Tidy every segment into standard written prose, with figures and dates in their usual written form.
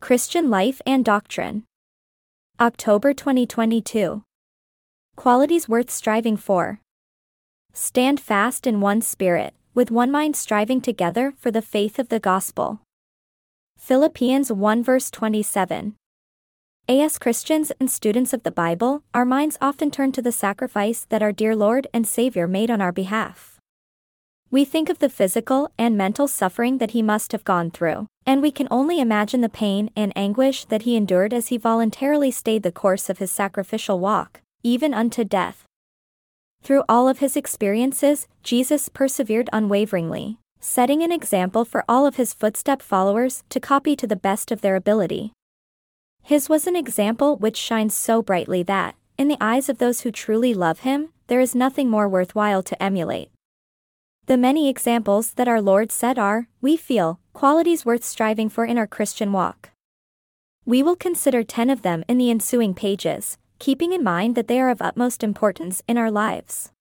Christian Life and Doctrine. October 2022. Qualities worth striving for. Stand fast in one spirit, with one mind striving together for the faith of the gospel. Philippians 1 verse 27. As Christians and students of the Bible, our minds often turn to the sacrifice that our dear Lord and Savior made on our behalf. We think of the physical and mental suffering that he must have gone through, and we can only imagine the pain and anguish that he endured as he voluntarily stayed the course of his sacrificial walk, even unto death. Through all of his experiences, Jesus persevered unwaveringly, setting an example for all of his footstep followers to copy to the best of their ability. His was an example which shines so brightly that, in the eyes of those who truly love him, there is nothing more worthwhile to emulate. The many examples that our Lord set are, we feel, qualities worth striving for in our Christian walk. We will consider 10 of them in the ensuing pages, keeping in mind that they are of utmost importance in our lives.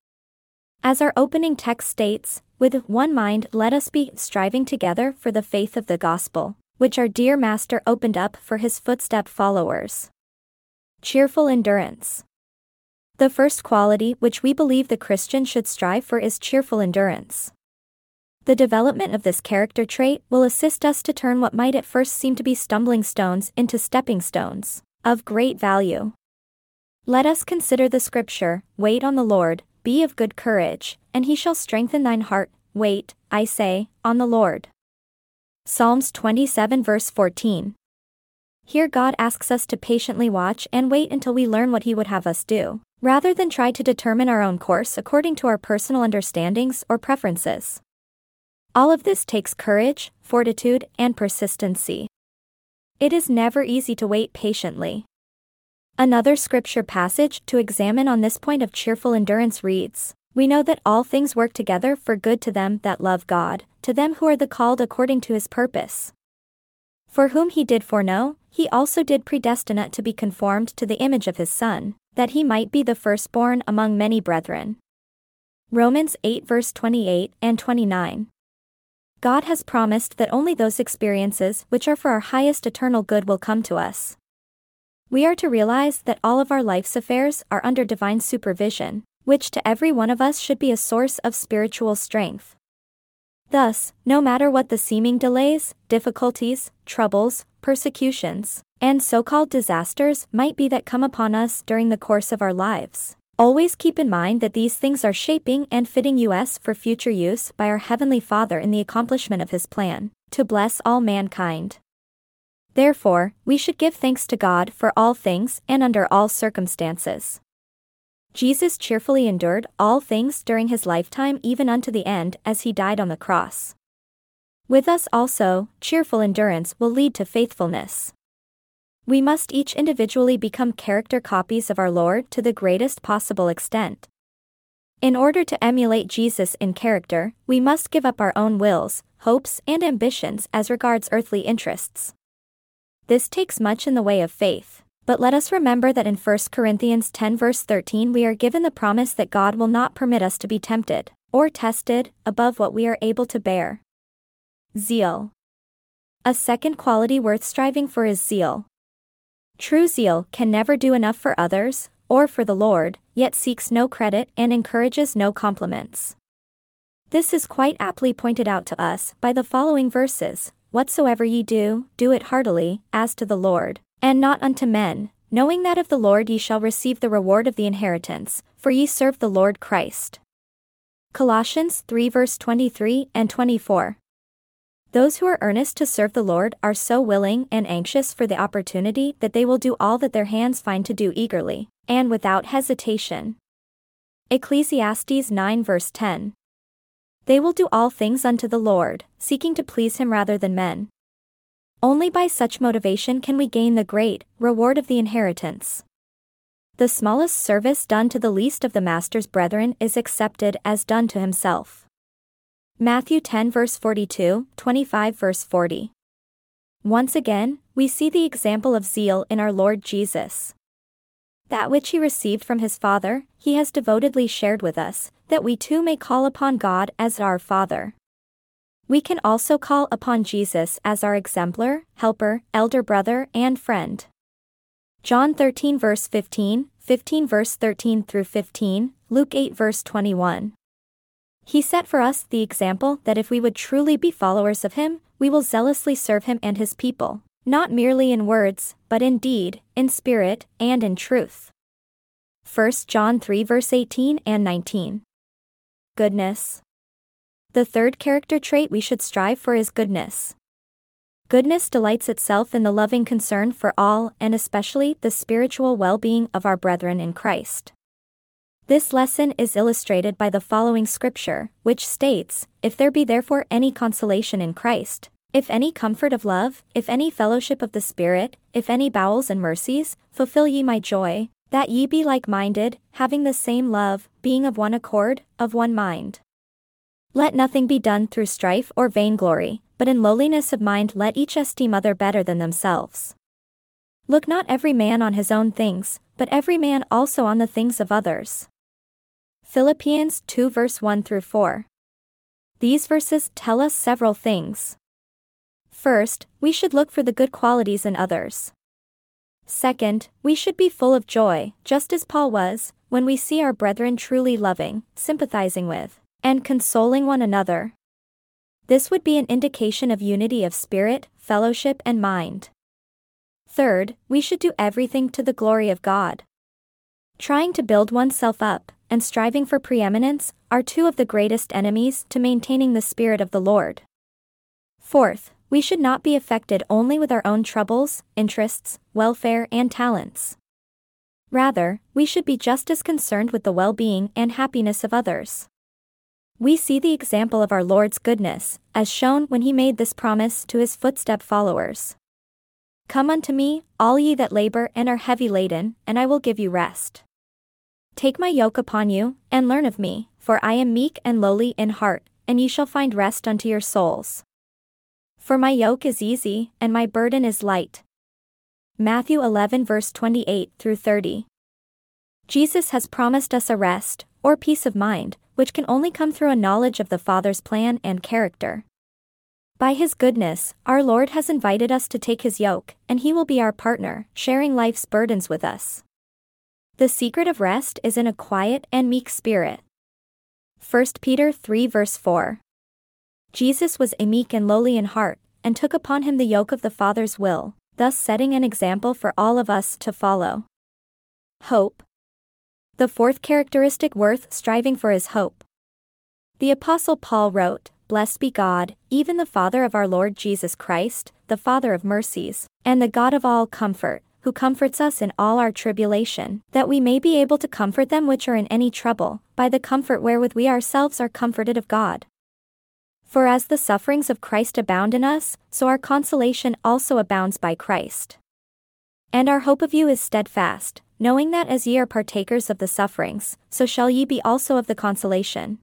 As our opening text states, with one mind let us be striving together for the faith of the gospel, which our dear Master opened up for his footstep followers. Cheerful endurance. The first quality which we believe the Christian should strive for is cheerful endurance. The development of this character trait will assist us to turn what might at first seem to be stumbling stones into stepping stones, of great value. Let us consider the scripture, "Wait on the Lord, be of good courage, and he shall strengthen thine heart. Wait, I say, on the Lord." Psalms 27 verse 14. Here God asks us to patiently watch and wait until we learn what he would have us do, rather than try to determine our own course according to our personal understandings or preferences. All of this takes courage, fortitude, and persistency. It is never easy to wait patiently. Another scripture passage to examine on this point of cheerful endurance reads, "We know that all things work together for good to them that love God, to them who are the called according to his purpose. For whom he did foreknow, he also did predestinate to be conformed to the image of his Son, that he might be the firstborn among many brethren." Romans 8 verse 28 and 29. God has promised that only those experiences which are for our highest eternal good will come to us. We are to realize that all of our life's affairs are under divine supervision, which to every one of us should be a source of spiritual strength. Thus, no matter what the seeming delays, difficulties, troubles, persecutions, and so-called disasters might be that come upon us during the course of our lives, always keep in mind that these things are shaping and fitting us for future use by our Heavenly Father in the accomplishment of his plan, to bless all mankind. Therefore, we should give thanks to God for all things and under all circumstances. Jesus cheerfully endured all things during his lifetime even unto the end as he died on the cross. With us also, cheerful endurance will lead to faithfulness. We must each individually become character copies of our Lord to the greatest possible extent. In order to emulate Jesus in character, we must give up our own wills, hopes, and ambitions as regards earthly interests. This takes much in the way of faith. But let us remember that in 1 Corinthians 10 verse 13 we are given the promise that God will not permit us to be tempted, or tested, above what we are able to bear. Zeal. A second quality worth striving for is zeal. True zeal can never do enough for others, or for the Lord, yet seeks no credit and encourages no compliments. This is quite aptly pointed out to us by the following verses, "Whatsoever ye do, do it heartily, as to the Lord, and not unto men, knowing that of the Lord ye shall receive the reward of the inheritance, for ye serve the Lord Christ." Colossians 3 verse 23 and 24. Those who are earnest to serve the Lord are so willing and anxious for the opportunity that they will do all that their hands find to do eagerly, and without hesitation. Ecclesiastes 9 verse 10. They will do all things unto the Lord, seeking to please him rather than men. Only by such motivation can we gain the great reward of the inheritance. The smallest service done to the least of the Master's brethren is accepted as done to himself. Matthew 10 verse 42, 25 verse 40. Once again, we see the example of zeal in our Lord Jesus. That which he received from his Father, he has devotedly shared with us, that we too may call upon God as our Father. We can also call upon Jesus as our exemplar, helper, elder brother, and friend. John 13 verse 15, 15 verse 13 through 15, Luke 8 verse 21. He set for us the example that if we would truly be followers of him, we will zealously serve him and his people, not merely in words, but in deed, in spirit, and in truth. 1 John 3 verse 18 and 19. Goodness. The third character trait we should strive for is goodness. Goodness delights itself in the loving concern for all and especially the spiritual well-being of our brethren in Christ. This lesson is illustrated by the following scripture, which states, "If there be therefore any consolation in Christ, if any comfort of love, if any fellowship of the Spirit, if any bowels and mercies, fulfill ye my joy, that ye be like-minded, having the same love, being of one accord, of one mind. Let nothing be done through strife or vainglory, but in lowliness of mind let each esteem other better than themselves. Look not every man on his own things, but every man also on the things of others." Philippians 2 verse 1 through 4. These verses tell us several things. First, we should look for the good qualities in others. Second, we should be full of joy, just as Paul was, when we see our brethren truly loving, sympathizing with, and consoling one another. This would be an indication of unity of spirit, fellowship, and mind. Third, we should do everything to the glory of God. Trying to build oneself up, and striving for preeminence, are two of the greatest enemies to maintaining the Spirit of the Lord. Fourth, we should not be affected only with our own troubles, interests, welfare, and talents. Rather, we should be just as concerned with the well-being and happiness of others. We see the example of our Lord's goodness, as shown when he made this promise to his footstep followers. "Come unto me, all ye that labor and are heavy laden, and I will give you rest. Take my yoke upon you, and learn of me, for I am meek and lowly in heart, and ye shall find rest unto your souls. For my yoke is easy, and my burden is light." Matthew 11 verse 28 through 30. Jesus has promised us a rest, or peace of mind, which can only come through a knowledge of the Father's plan and character. By his goodness, our Lord has invited us to take his yoke, and he will be our partner, sharing life's burdens with us. The secret of rest is in a quiet and meek spirit. 1 Peter 3 verse 4. Jesus was meek and lowly in heart, and took upon him the yoke of the Father's will, thus setting an example for all of us to follow. Hope. The fourth characteristic worth striving for is hope. The Apostle Paul wrote, "Blessed be God, even the Father of our Lord Jesus Christ, the Father of mercies, and the God of all comfort, who comforts us in all our tribulation, that we may be able to comfort them which are in any trouble, by the comfort wherewith we ourselves are comforted of God. For as the sufferings of Christ abound in us, so our consolation also abounds by Christ. And our hope of you is steadfast, knowing that as ye are partakers of the sufferings, so shall ye be also of the consolation."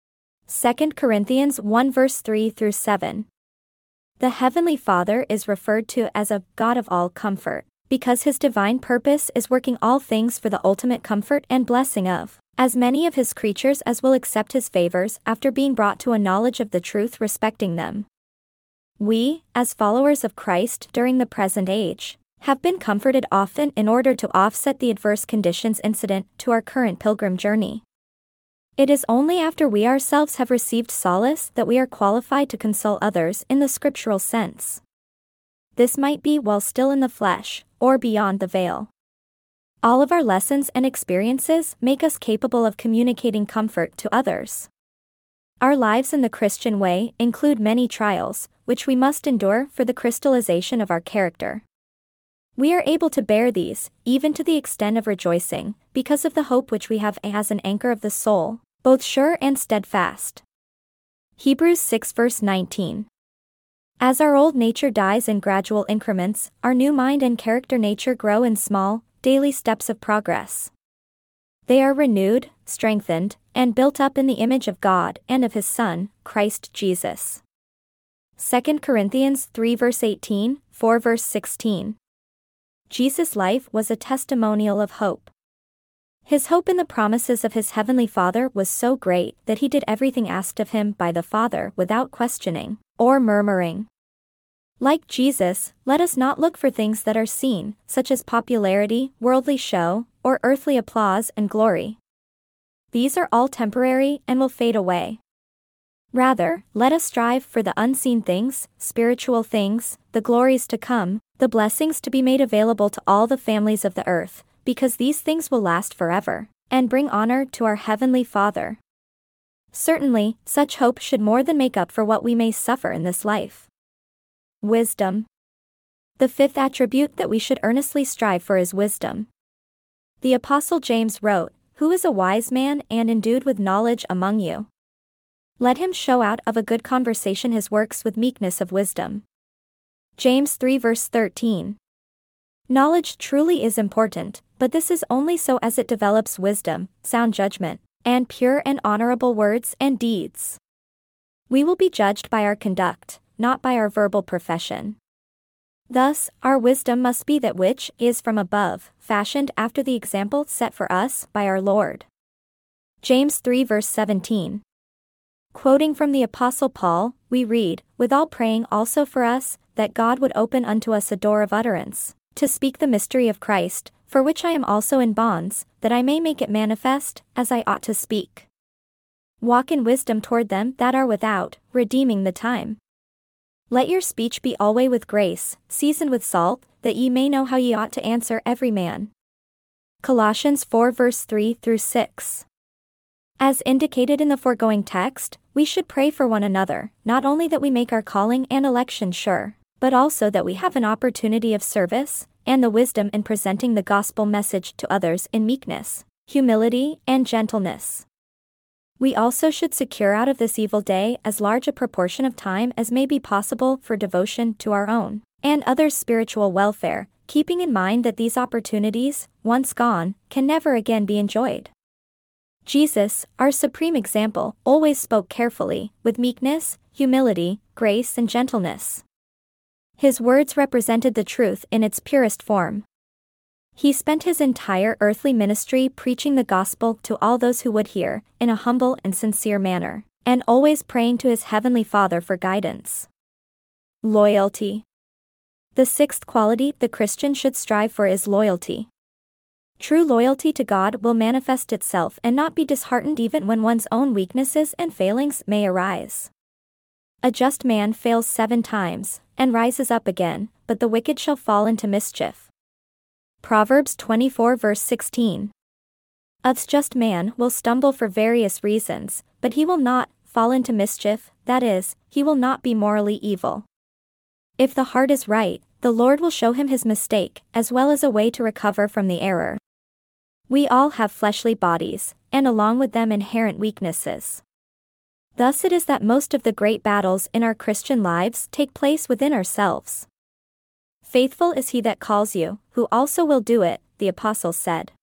2 Corinthians 1 verse 3 through 7. The Heavenly Father is referred to as a God of all comfort, because his divine purpose is working all things for the ultimate comfort and blessing of as many of his creatures as will accept his favors after being brought to a knowledge of the truth respecting them. We, as followers of Christ during the present age, have been comforted often in order to offset the adverse conditions incident to our current pilgrim journey. It is only after we ourselves have received solace that we are qualified to console others in the scriptural sense. This might be while still in the flesh, or beyond the veil. All of our lessons and experiences make us capable of communicating comfort to others. Our lives in the Christian way include many trials, which we must endure for the crystallization of our character. We are able to bear these, even to the extent of rejoicing, because of the hope which we have as an anchor of the soul, both sure and steadfast. Hebrews 6 verse 19. As our old nature dies in gradual increments, our new mind and character nature grow in small, daily steps of progress. They are renewed, strengthened, and built up in the image of God and of his Son, Christ Jesus. 2 Corinthians 3 verse 18, 4 verse 16. Jesus' life was a testimonial of hope. His hope in the promises of his heavenly Father was so great that he did everything asked of him by the Father without questioning or murmuring. Like Jesus, let us not look for things that are seen, such as popularity, worldly show, or earthly applause and glory. These are all temporary and will fade away. Rather, let us strive for the unseen things, spiritual things, the glories to come, the blessings to be made available to all the families of the earth, because these things will last forever, and bring honor to our Heavenly Father. Certainly, such hope should more than make up for what we may suffer in this life. Wisdom. The fifth attribute that we should earnestly strive for is wisdom. The Apostle James wrote, "Who is a wise man and endued with knowledge among you? Let him show out of a good conversation his works with meekness of wisdom." James 3 verse 13. Knowledge truly is important, but this is only so as it develops wisdom, sound judgment, and pure and honorable words and deeds. We will be judged by our conduct, not by our verbal profession. Thus, our wisdom must be that which is from above, fashioned after the example set for us by our Lord. James 3 verse 17. Quoting from the Apostle Paul, we read, "With all praying also for us, that God would open unto us a door of utterance, to speak the mystery of Christ, for which I am also in bonds, that I may make it manifest, as I ought to speak. Walk in wisdom toward them that are without, redeeming the time. Let your speech be alway with grace, seasoned with salt, that ye may know how ye ought to answer every man." Colossians 4 verse 3 through 6. As indicated in the foregoing text, we should pray for one another, not only that we make our calling and election sure, but also that we have an opportunity of service, and the wisdom in presenting the gospel message to others in meekness, humility, and gentleness. We also should secure out of this evil day as large a proportion of time as may be possible for devotion to our own and others' spiritual welfare, keeping in mind that these opportunities, once gone, can never again be enjoyed. Jesus, our supreme example, always spoke carefully, with meekness, humility, grace, and gentleness. His words represented the truth in its purest form. He spent his entire earthly ministry preaching the gospel to all those who would hear, in a humble and sincere manner, and always praying to his heavenly Father for guidance. Loyalty. The sixth quality the Christian should strive for is loyalty. True loyalty to God will manifest itself and not be disheartened even when one's own weaknesses and failings may arise. A just man fails 7 times, and rises up again, but the wicked shall fall into mischief. Proverbs 24 verse 16. A just man will stumble for various reasons, but he will not fall into mischief, that is, he will not be morally evil. If the heart is right, the Lord will show him his mistake, as well as a way to recover from the error. We all have fleshly bodies, and along with them inherent weaknesses. Thus it is that most of the great battles in our Christian lives take place within ourselves. "Faithful is he that calls you, who also will do it," the Apostle said.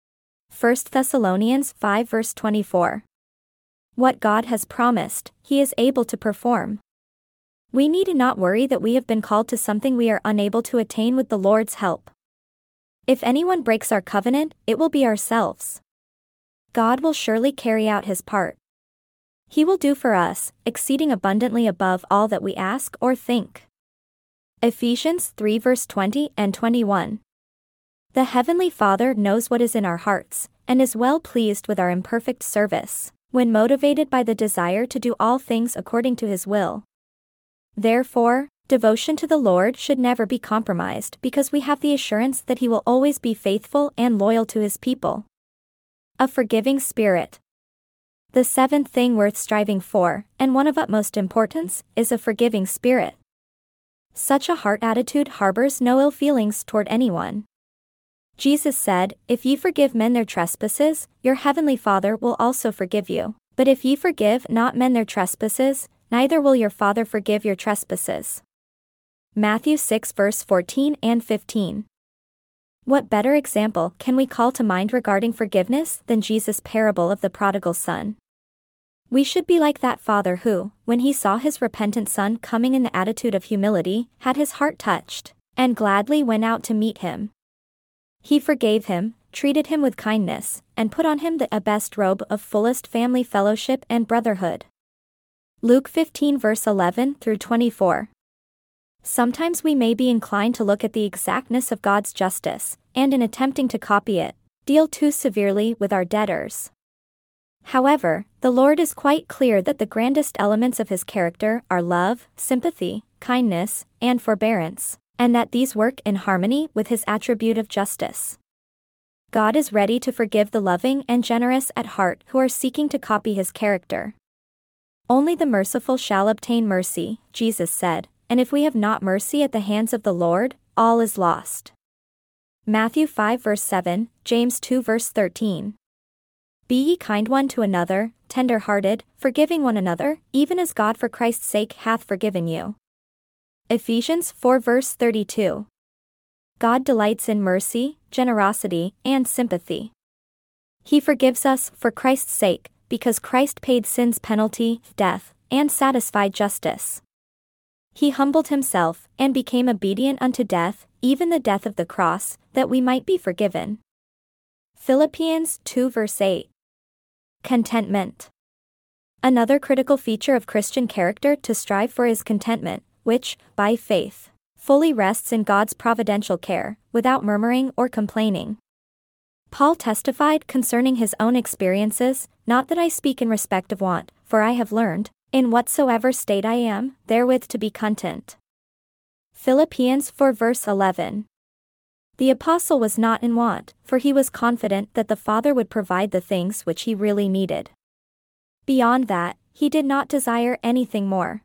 1 Thessalonians 5 verse 24. What God has promised, he is able to perform. We need not worry that we have been called to something we are unable to attain with the Lord's help. If anyone breaks our covenant, it will be ourselves. God will surely carry out his part. He will do for us, exceeding abundantly above all that we ask or think. Ephesians 3 verse 20 and 21. The Heavenly Father knows what is in our hearts, and is well pleased with our imperfect service, when motivated by the desire to do all things according to his will. Therefore, devotion to the Lord should never be compromised because we have the assurance that he will always be faithful and loyal to his people. A forgiving spirit. The seventh thing worth striving for, and one of utmost importance, is a forgiving spirit. Such a heart attitude harbors no ill feelings toward anyone. Jesus said, "If ye forgive men their trespasses, your heavenly Father will also forgive you. But if ye forgive not men their trespasses, neither will your Father forgive your trespasses." Matthew 6 verse 14 and 15. What better example can we call to mind regarding forgiveness than Jesus' parable of the prodigal son? We should be like that father who, when he saw his repentant son coming in the attitude of humility, had his heart touched, and gladly went out to meet him. He forgave him, treated him with kindness, and put on him the best robe of fullest family fellowship and brotherhood. Luke 15 verse 11 through 24. Sometimes we may be inclined to look at the exactness of God's justice, and in attempting to copy it, deal too severely with our debtors. However, the Lord is quite clear that the grandest elements of his character are love, sympathy, kindness, and forbearance, and that these work in harmony with his attribute of justice. God is ready to forgive the loving and generous at heart who are seeking to copy his character. Only the merciful shall obtain mercy, Jesus said, and if we have not mercy at the hands of the Lord, all is lost. Matthew 5 verse 7, James 2 verse 13. Be ye kind one to another, tender-hearted, forgiving one another, even as God for Christ's sake hath forgiven you. Ephesians 4 verse 32. God delights in mercy, generosity, and sympathy. He forgives us for Christ's sake, because Christ paid sin's penalty, death, and satisfied justice. He humbled himself, and became obedient unto death, even the death of the cross, that we might be forgiven. Philippians 2 verse 8. Contentment. Another critical feature of Christian character to strive for is contentment, which, by faith, fully rests in God's providential care, without murmuring or complaining. Paul testified concerning his own experiences, "Not that I speak in respect of want, for I have learned, in whatsoever state I am, therewith to be content." Philippians 4 verse 11. The apostle was not in want, for he was confident that the Father would provide the things which he really needed. Beyond that, he did not desire anything more.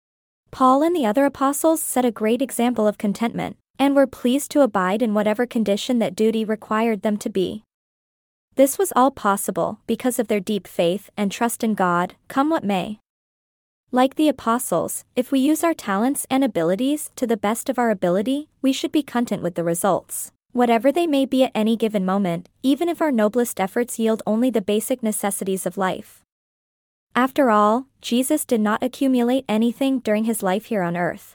Paul and the other apostles set a great example of contentment, and were pleased to abide in whatever condition that duty required them to be. This was all possible because of their deep faith and trust in God, come what may. Like the apostles, if we use our talents and abilities to the best of our ability, we should be content with the results, whatever they may be at any given moment, even if our noblest efforts yield only the basic necessities of life. After all, Jesus did not accumulate anything during his life here on earth.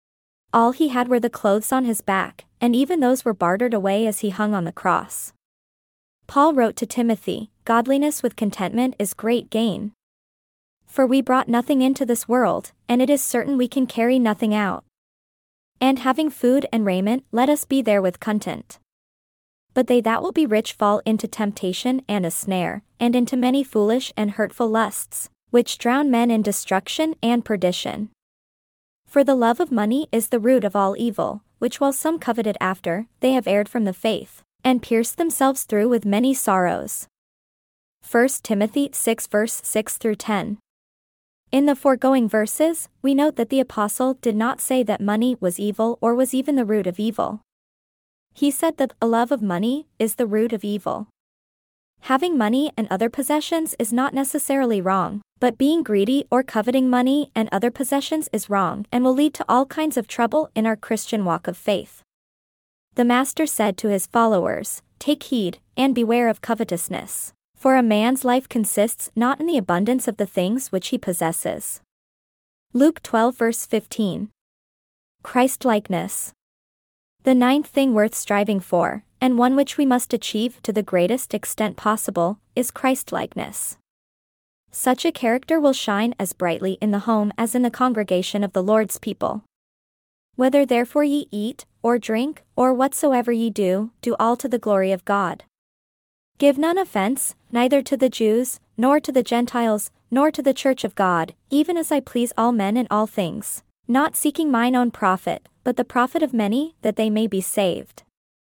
All he had were the clothes on his back, and even those were bartered away as he hung on the cross. Paul wrote to Timothy, "Godliness with contentment is great gain. For we brought nothing into this world, and it is certain we can carry nothing out. And having food and raiment, let us be therewith content. But they that will be rich fall into temptation and a snare, and into many foolish and hurtful lusts, which drown men in destruction and perdition. For the love of money is the root of all evil, which while some coveted after, they have erred from the faith, and pierced themselves through with many sorrows." 1 Timothy 6 verse 6 through 10. In the foregoing verses, we note that the apostle did not say that money was evil or was even the root of evil. He said that a love of money is the root of evil. Having money and other possessions is not necessarily wrong, but being greedy or coveting money and other possessions is wrong and will lead to all kinds of trouble in our Christian walk of faith. The Master said to his followers, "Take heed, and beware of covetousness. For a man's life consists not in the abundance of the things which he possesses." Luke 12 verse 15. Christ-likeness. The ninth thing worth striving for, and one which we must achieve to the greatest extent possible, is Christ-likeness. Such a character will shine as brightly in the home as in the congregation of the Lord's people. "Whether therefore ye eat, or drink, or whatsoever ye do, do all to the glory of God. Give none offense, neither to the Jews, nor to the Gentiles, nor to the church of God, even as I please all men in all things, not seeking mine own profit, but the profit of many, that they may be saved."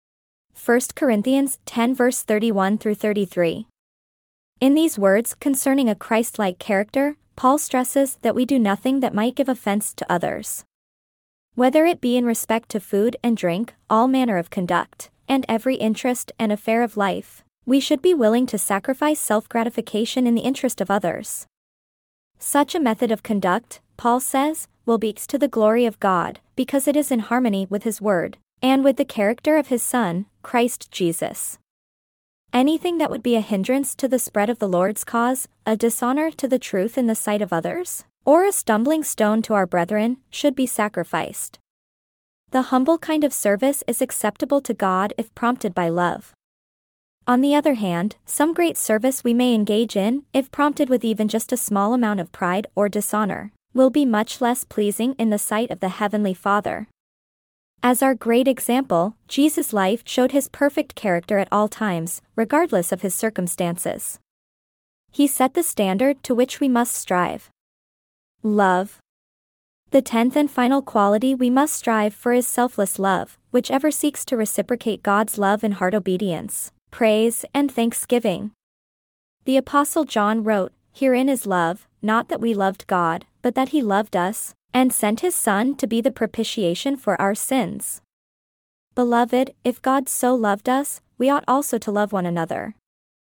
1 Corinthians 10 verse 31 through 33. In these words concerning a Christ-like character, Paul stresses that we do nothing that might give offense to others. Whether it be in respect to food and drink, all manner of conduct, and every interest and affair of life, we should be willing to sacrifice self-gratification in the interest of others. Such a method of conduct, Paul says, will be to the glory of God, because it is in harmony with his word, and with the character of his Son, Christ Jesus. Anything that would be a hindrance to the spread of the Lord's cause, a dishonor to the truth in the sight of others, or a stumbling stone to our brethren, should be sacrificed. The humble kind of service is acceptable to God if prompted by love. On the other hand, some great service we may engage in, if prompted with even just a small amount of pride or dishonor, will be much less pleasing in the sight of the Heavenly Father. As our great example, Jesus' life showed his perfect character at all times, regardless of his circumstances. He set the standard to which we must strive. Love. The 10th and final quality we must strive for is selfless love, which ever seeks to reciprocate God's love in heart obedience, praise, and thanksgiving. The Apostle John wrote, "Herein is love, not that we loved God, but that he loved us, and sent his Son to be the propitiation for our sins." Beloved, if God so loved us, we ought also to love one another.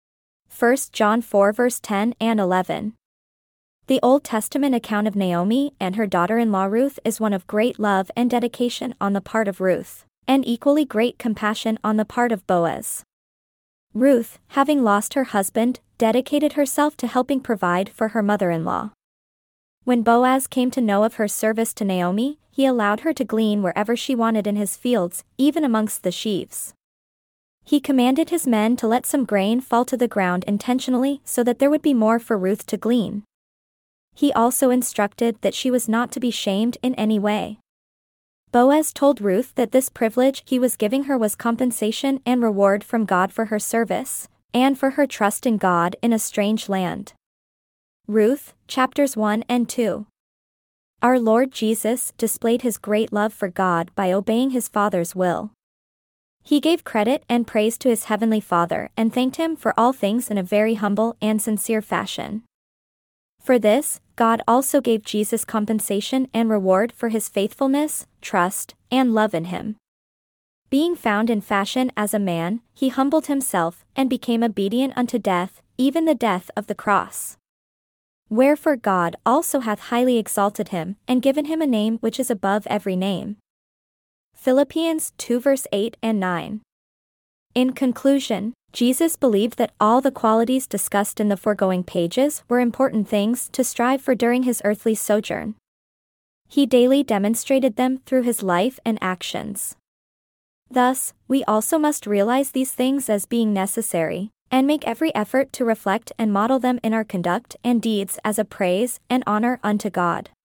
1 John 4 verse 10 and 11. The Old Testament account of Naomi and her daughter-in-law Ruth is one of great love and dedication on the part of Ruth, and equally great compassion on the part of Boaz. Ruth, having lost her husband, dedicated herself to helping provide for her mother-in-law. When Boaz came to know of her service to Naomi, he allowed her to glean wherever she wanted in his fields, even amongst the sheaves. He commanded his men to let some grain fall to the ground intentionally so that there would be more for Ruth to glean. He also instructed that she was not to be shamed in any way. Boaz told Ruth that this privilege he was giving her was compensation and reward from God for her service, and for her trust in God in a strange land. Ruth, chapters 1 and 2. Our Lord Jesus displayed his great love for God by obeying his Father's will. He gave credit and praise to his heavenly Father and thanked him for all things in a very humble and sincere fashion. For this, God also gave Jesus compensation and reward for his faithfulness, trust, and love in him. Being found in fashion as a man, he humbled himself and became obedient unto death, even the death of the cross. Wherefore God also hath highly exalted him, and given him a name which is above every name. Philippians 2 verse 8 and 9. In conclusion, Jesus believed that all the qualities discussed in the foregoing pages were important things to strive for during his earthly sojourn. He daily demonstrated them through his life and actions. Thus, we also must realize these things as being necessary, and make every effort to reflect and model them in our conduct and deeds as a praise and honor unto God.